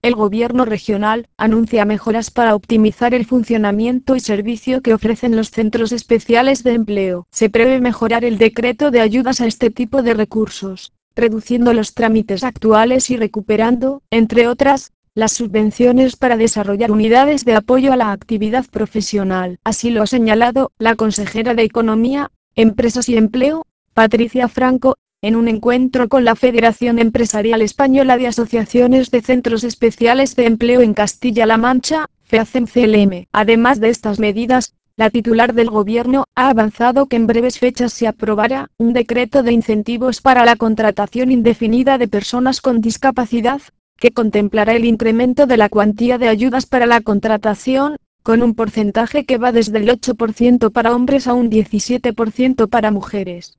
El gobierno regional anuncia mejoras para optimizar el funcionamiento y servicio que ofrecen los centros especiales de empleo. Se prevé mejorar el decreto de ayudas a este tipo de recursos, reduciendo los trámites actuales y recuperando, entre otras, las subvenciones para desarrollar unidades de apoyo a la actividad profesional. Así lo ha señalado la consejera de Economía, Empresas y Empleo, Patricia Franco, en un encuentro con la Federación Empresarial Española de Asociaciones de Centros Especiales de Empleo en Castilla-La Mancha, FEACEM-CLM. Además de estas medidas, la titular del gobierno ha avanzado que en breves fechas se aprobará un decreto de incentivos para la contratación indefinida de personas con discapacidad, que contemplará el incremento de la cuantía de ayudas para la contratación, con un porcentaje que va desde el 8% para hombres a un 17% para mujeres.